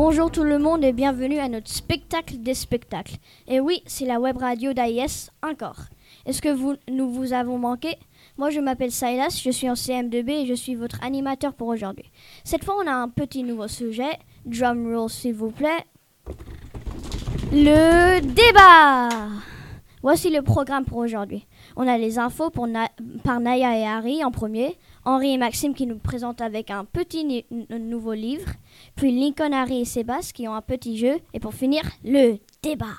Bonjour tout le monde et bienvenue à notre spectacle des spectacles. Et oui, c'est la web radio d'AIS encore. Est-ce que nous vous avons manqué? Moi je m'appelle Silas, je suis en CM2B et je suis votre animateur pour aujourd'hui. Cette fois on a un petit nouveau sujet. Drum roll s'il vous plaît. Le débat! Voici le programme pour aujourd'hui. On a les infos par Naya et Harry en premier, Henri et Maxime qui nous présentent avec un petit nouveau livre, puis Lincoln, Harry et Sébastien qui ont un petit jeu, et pour finir, le débat.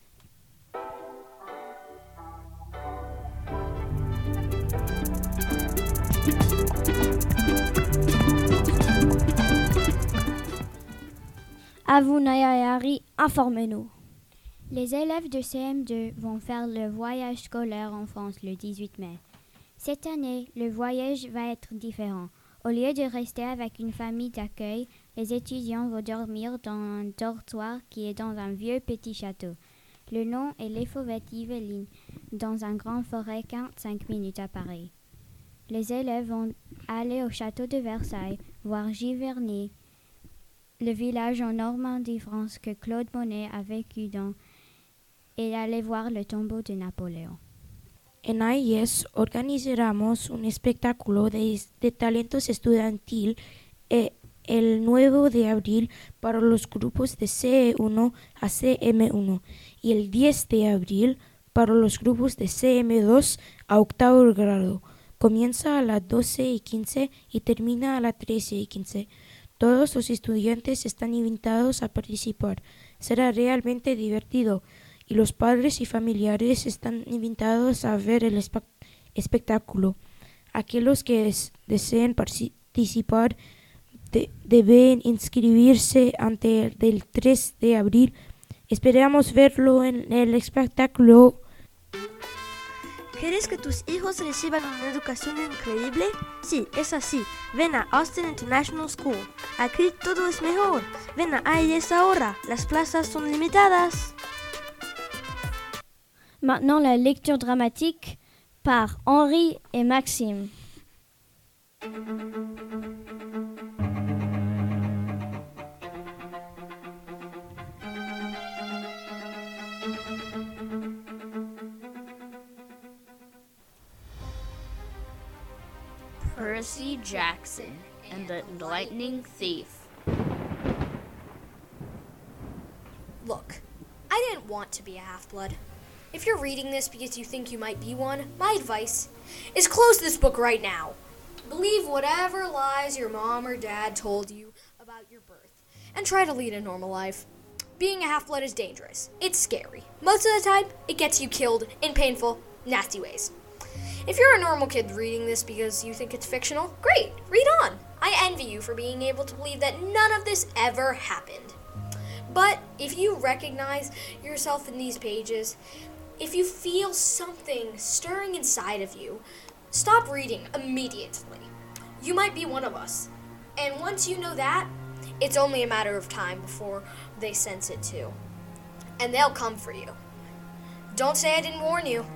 À vous Naya et Harry, informez-nous. Les élèves de CM2 vont faire le voyage scolaire en France le 18 mai. Cette année, le voyage va être différent. Au lieu de rester avec une famille d'accueil, les étudiants vont dormir dans un dortoir qui est dans un vieux petit château. Le nom est les Fauvettes Yvelines, dans un grand forêt 45 minutes à Paris. Les élèves vont aller au château de Versailles, voir Giverny, le village en Normandie, France que Claude Monet a vécu dans, et aller voir le tombeau de Napoléon. En AIS organizaremos un espectáculo de talentos estudiantil el 9 de abril para los grupos de CE1 a CM1 y el 10 de abril para los grupos de CM2 a octavo grado. Comienza a las 12:15 y termina a las 13:15. Todos los estudiantes están invitados a participar. Será realmente divertido. Y los padres y familiares están invitados a ver el espectáculo. Aquellos que deseen participar deben inscribirse antes del 3 de abril. Esperamos verlo en el espectáculo. ¿Quieres que tus hijos reciban una educación increíble? Sí, es así. Ven a Austin International School. Aquí todo es mejor. Ven a AIS ahora. Las plazas son limitadas. Maintenant, la lecture dramatique par Henri et Maxime. Percy Jackson and the Lightning Thief. Look, I didn't want to be a half-blood. If you're reading this because you think you might be one, my advice is close this book right now. Believe whatever lies your mom or dad told you about your birth, and try to lead a normal life. Being a half-blood is dangerous. It's scary. Most of the time, it gets you killed in painful, nasty ways. If you're a normal kid reading this because you think it's fictional, great, read on. I envy you for being able to believe that none of this ever happened. But if you recognize yourself in these pages, if you feel something stirring inside of you, stop reading immediately. You might be one of us. And once you know that, it's only a matter of time before they sense it too. And they'll come for you. Don't say I didn't warn you.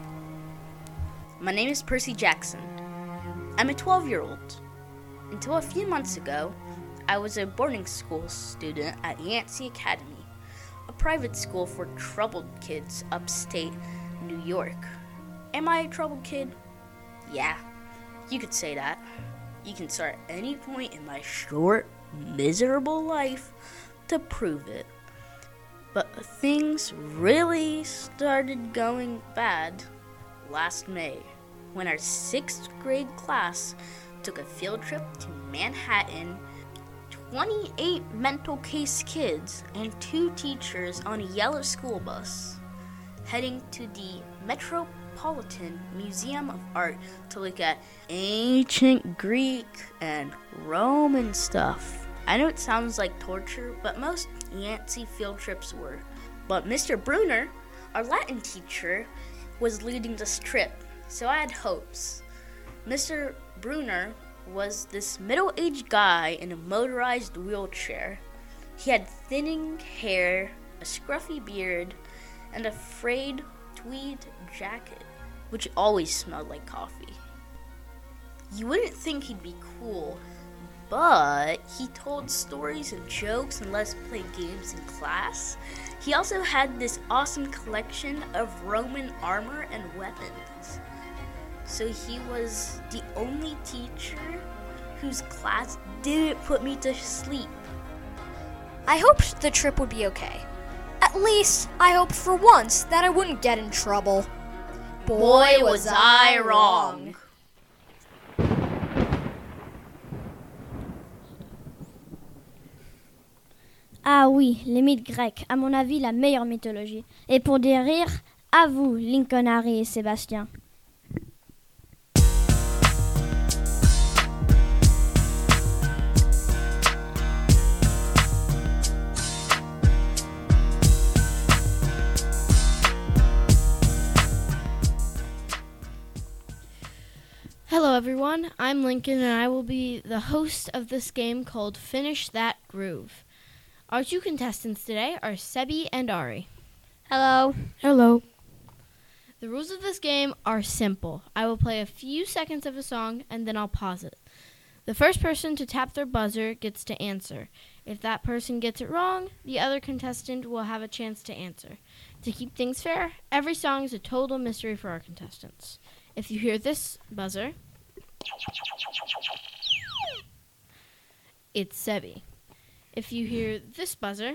My name is Percy Jackson. I'm a 12-year-old. Until a few months ago, I was a boarding school student at Yancey Academy, a private school for troubled kids upstate New York. Am I a troubled kid? Yeah, you could say that. You can start at any point in my short, miserable life to prove it. But things really started going bad last May, when our 6th grade class took a field trip to Manhattan. 28 mental case kids and 2 teachers on a yellow school bus, heading to the Metropolitan Museum of Art to look at ancient Greek and Roman stuff. I know it sounds like torture, but most Yancey field trips were. But Mr. Bruner, our Latin teacher, was leading this trip, so I had hopes. Mr. Bruner was this middle-aged guy in a motorized wheelchair. He had thinning hair, a scruffy beard, and a frayed tweed jacket, which always smelled like coffee. You wouldn't think he'd be cool, but he told stories and jokes and let us play games in class. He also had this awesome collection of Roman armor and weapons. So he was the only teacher whose class didn't put me to sleep. I hoped the trip would be okay. At least, I hoped for once that I wouldn't get in trouble. Boy, was I wrong. Ah oui, les mythes grecs, à mon avis la meilleure mythologie. Et pour des rires, à vous, Lincoln, Harry et Sébastien. Hello everyone, I'm Lincoln and I will be the host of this game called Finish That Groove. Our two contestants today are Sebi and Ari. Hello. Hello. The rules of this game are simple. I will play a few seconds of a song and then I'll pause it. The first person to tap their buzzer gets to answer. If that person gets it wrong, the other contestant will have a chance to answer. To keep things fair, every song is a total mystery for our contestants. If you hear this buzzer, it's Sebi. If you hear this buzzer,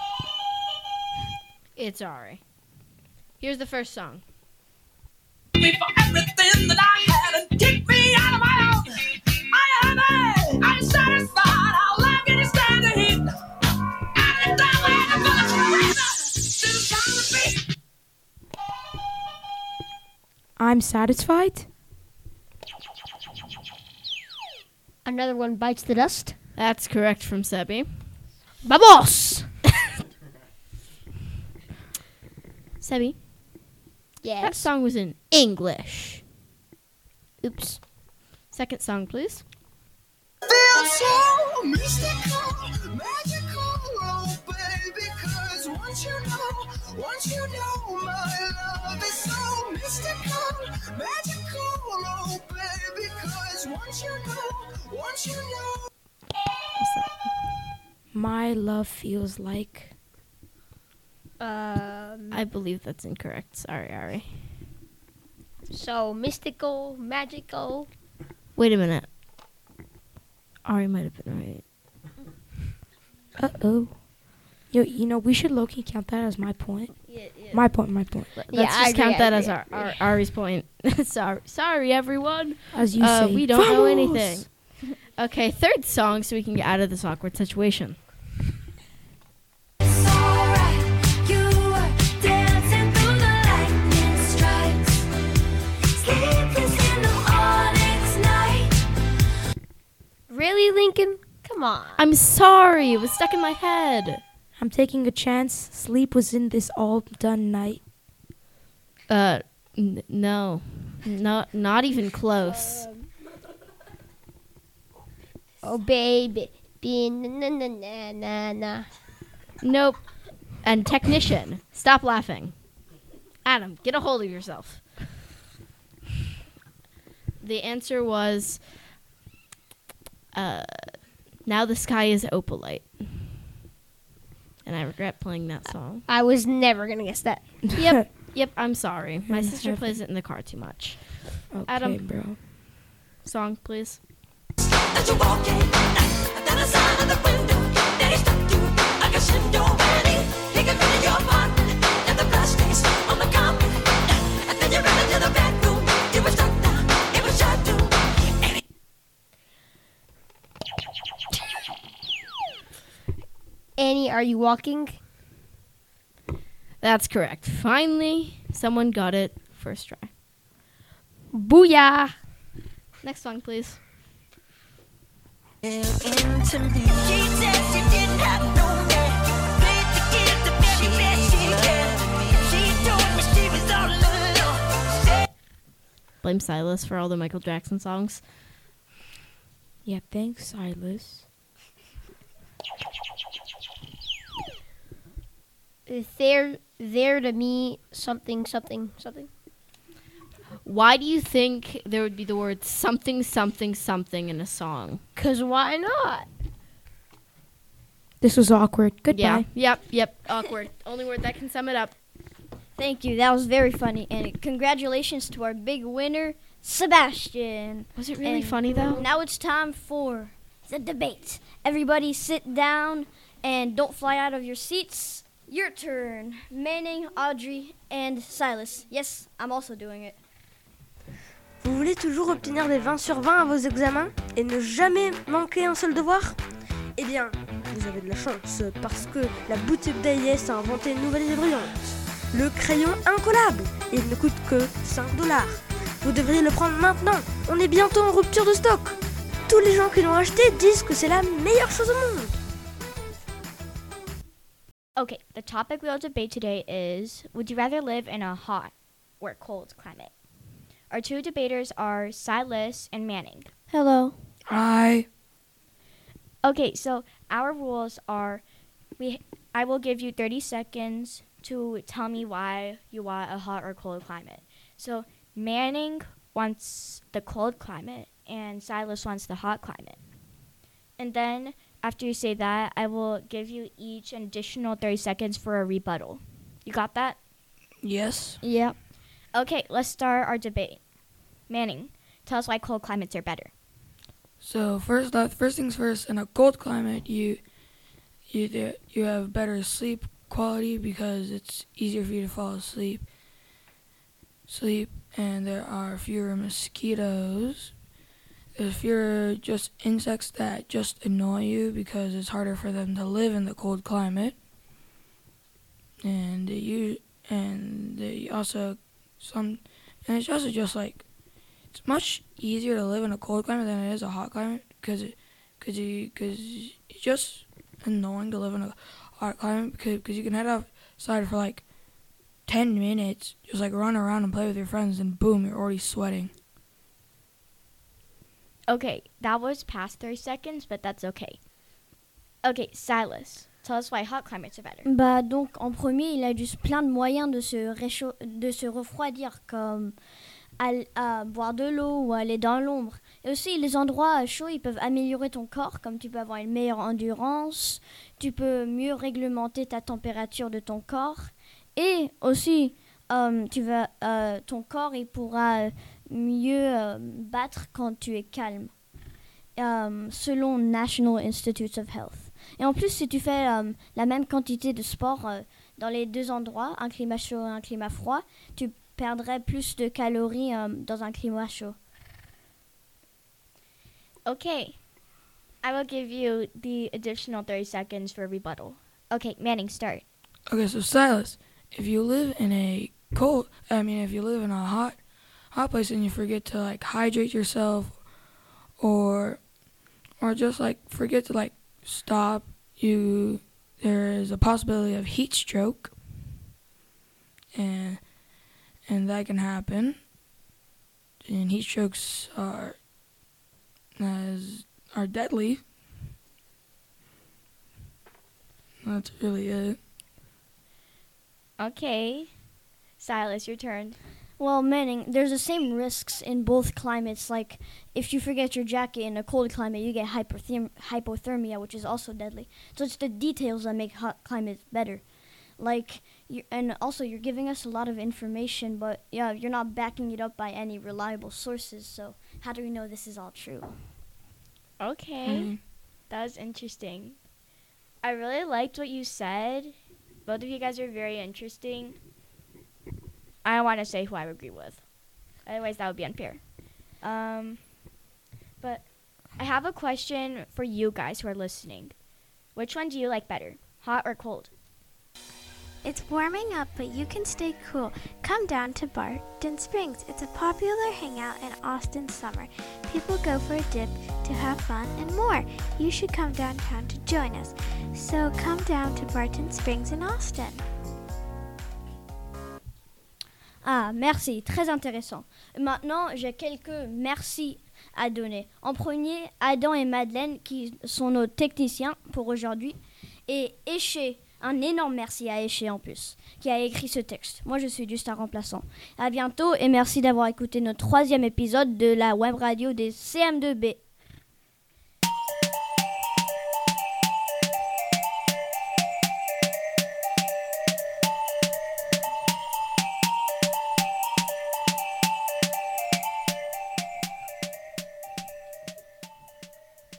it's Ari. Here's the first song. Me for everything that I had and kick me out of my own. I'm satisfied. I'll laugh and stand the heat. And that way I'm gonna surrender. I'm satisfied. Another one bites the dust. That's correct from Sebi. Vamos! Sebi, that Yes. song was in English. Oops. Second song, please. Feels so mystical, magical, oh baby, 'cause once you know my love is so mystical, magical, oh baby, 'cause once you know. My love feels like. I believe that's incorrect. Sorry, Ari. So mystical, magical. Wait a minute. Ari might have been right. Uh-oh. You know, we should low-key count that as my point. Yeah. My point. Let's Yeah, just I agree, count I that agree, as I agree. Ari's point. Sorry, everyone. As you say. We don't know Vamos! anything. Okay, third song so we can get out of this awkward situation. Really, Lincoln? Come on. I'm sorry. It was stuck in my head. I'm taking a chance. Sleep was in this all done night. No. Not even close. Oh, baby. Na. Nope. And technician, stop laughing. Adam, get a hold of yourself. The answer was, Now the Sky is Opalite. And I regret playing that song. I was never going to guess that. Yep, I'm sorry. My sister plays it in the car too much. Okay, Adam. bro. Song, please. As you walk in, and then a sign of the window, then he stopped you like a shindo, and he can feel your body, and the blood stains on the carpet, and then you ran into the bedroom, you were struck down, it was your doom. Annie, are you walking? That's correct. Finally, someone got it first try. Booyah! Next song, please. Into me. She said she didn't have no man. Played the game the very best she can. She told me she was all alone. Blame Silas for all the Michael Jackson songs. Yeah, thanks, Silas. There to me, something. Why do you think there would be the word something, something, something in a song? 'Cause why not? This was awkward. Goodbye. Yeah. Yep. Awkward. Only word that can sum it up. Thank you. That was very funny. And congratulations to our big winner, Sebastian. Was it really And funny, though? Now it's time for the debate. Everybody sit down and don't fly out of your seats. Your turn. Manning, Audrey, and Silas. Yes, I'm also doing it. Vous voulez toujours obtenir des 20 sur 20 à vos examens et ne jamais manquer un seul devoir? Eh bien, vous avez de la chance parce que la boutique d'AIS a inventé une nouvelle idée brillante. Le crayon incollable. Il ne coûte que 5 $. Vous devriez le prendre maintenant. On est bientôt en rupture de stock. Tous les gens qui l'ont acheté disent que c'est la meilleure chose au monde. Okay, the topic we'll debate today is, would you rather live in a hot or cold climate? Our two debaters are Silas and Manning. Hello. Hi. Okay, so our rules are, I will give you 30 seconds to tell me why you want a hot or cold climate. So Manning wants the cold climate and Silas wants the hot climate. And then after you say that, I will give you each an additional 30 seconds for a rebuttal. You got that? Yes. Yep. Okay, let's start our debate. Manning, tell us why cold climates are better. So first things first, in a cold climate, you have better sleep quality because it's easier for you to fall asleep, and there are fewer mosquitoes. There's fewer just insects that just annoy you because it's harder for them to live in the cold climate. And it's also just like, it's much easier to live in a cold climate than it is a hot climate because it's just annoying to live in a hot climate because you can head outside for like 10 minutes, just like run around and play with your friends, and boom, you're already sweating. Okay, that was past 30 seconds, but that's okay. Okay, Silas, tell us why hot climates are better. Bah donc en premier, il a juste plein de moyens de se refroidir, comme à boire de l'eau ou aller dans l'ombre. Et aussi les endroits chauds, ils peuvent améliorer ton corps, comme tu peux avoir une meilleure endurance, tu peux mieux réglementer ta température de ton corps, et aussi ton corps il pourra mieux battre quand tu es calme, selon National Institutes of Health. Et en plus, si tu fais la même quantité de sport dans les deux endroits, un climat chaud et un climat froid, tu perdrais plus de calories dans un climat chaud. Okay, I will give you the additional 30 seconds for rebuttal. Okay, Manning, start. Okay, so Silas, if you live in a hot place and you forget to like hydrate yourself or just like forget to like stop, there is a possibility of heat stroke, and that can happen. And heat strokes are deadly. That's really it. Okay, Silas, your turn. Well, Manning, there's the same risks in both climates. Like, if you forget your jacket in a cold climate, you get hypothermia, which is also deadly. So it's the details that make hot climates better. Like, and also you're giving us a lot of information, but yeah, you're not backing it up by any reliable sources. So how do we know this is all true? Okay, That was interesting. I really liked what you said. Both of you guys are very interesting. I don't want to say who I agree with. Otherwise, that would be unfair. But I have a question for you guys who are listening. Which one do you like better, hot or cold? It's warming up, but you can stay cool. Come down to Barton Springs. It's a popular hangout in Austin summer. People go for a dip to have fun and more. You should come downtown to join us. So come down to Barton Springs in Austin. Ah, merci, très intéressant. Maintenant, j'ai quelques merci à donner. En premier, Adam et Madeleine, qui sont nos techniciens pour aujourd'hui, et Éché, Un énorme merci à Éché en plus, qui a écrit ce texte. Moi, je suis juste un remplaçant. À bientôt et merci d'avoir écouté notre 3e épisode de la web radio des CM2B.